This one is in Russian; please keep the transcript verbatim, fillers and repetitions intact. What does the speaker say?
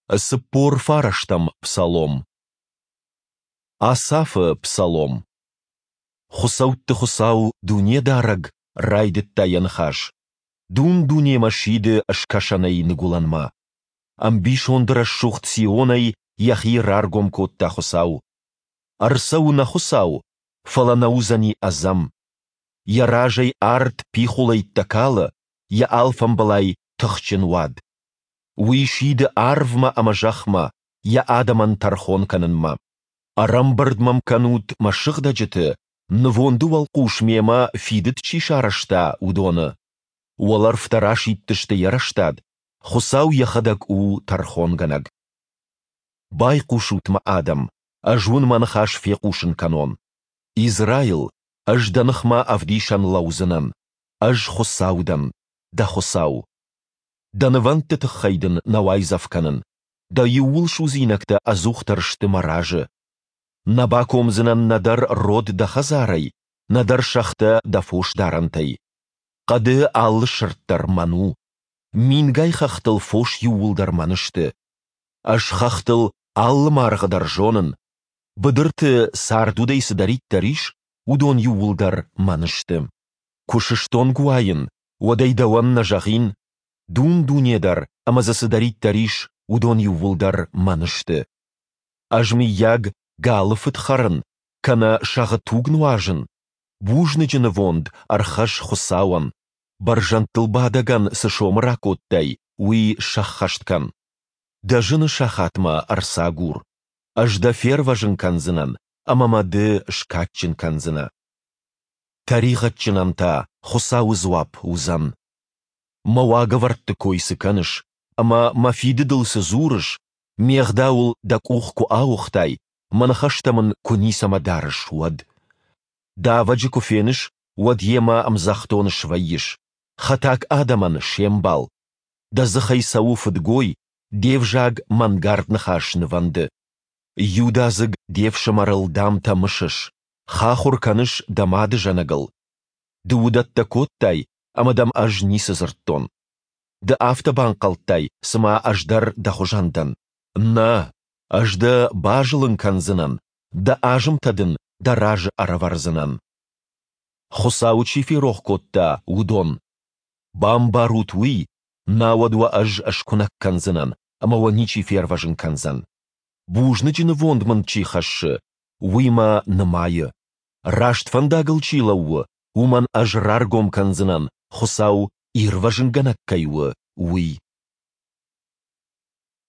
Сыппор фараштам псалом. Асафы псалом. Хусаутты хусау дуне дараг, райдет таянхаш. Дун дуне машиды ашкашанай нагуланма. Амбишондра шухт сионай яхи раргом котта хусау. Арсау на хусау, фаланаузани азам. Я ражай арт пихулай такала, я алфамбалай тахчен вад. Уишиды арвма амажахма, я адаман тархон кананма. Арамбардмам канут машыхда жыты, нвонду валкуш мема фидет чишарашта удона. Уалар втараш иттышты яраштад, хусау яхадак у тархон ганаг. Бай кушутма адам, ажун манхаш фекушын канон. Израил, аж данахма авдишан лаузанан, аж хусаудан, да хусау. Данаванты тахайдын навайзавканын, да юул шузинакта азухтаршты маражы. Набакомзынан надар род да хазарай, надар шахта да фош дарантай. Қады аллы шырттар ману, мингай хахтыл фош юулдар манышты. Аж хахтыл аллы марғыдар жонын, быдырты сардудай сыдариттариш, удон юулдар манышты. Кушыштон гуайын, одайдауан нажағин, дун дунедар, амаза сыдариттариш, удон юулдар манышты. Ажми яг галыфыт харын, кана шағы тугнуажын, бужны жыны вонд архаш хусауан, баржан тылбадаган сышомыра коттай, уи шаххашткан. Дажыны шахатма арсагур, ажда ферважын канзынан, амамады шкатчын канзына. Тарихатчынанта хусау зуап узан. Мауага вартты койсы каныш, ама мафиды дылсы зурыш, меғдаул да кухку аухтай, манахаштамын кунисама дарыш уад. Да ваджи куфеныш, уад ема амзахтоныш вайиш, хатак адаман шембал. Да захайсау фыдгой, девжаг мангарднахашны ванды. Юдазык девшамарыл дам тамышыш, хахур каныш дамады жанагыл. Да удатта коттай, амадам аж нисызырттон. Да автобан калттай, сама аждар да хужандан. На, ажда бажылын канзынан, да ажым тадын, да ражы араварзынан. Хусау чифирох котта удон. Бамбарут уи, навадва аж ашкунак канзынан, амава ничи ферважын канзан. Бужны жыны вондман чихашы, уима нымайы. Рашт фандагыл чилауы, уман аж раргом канзынан, хусау ирважын ганаккайуы, уи.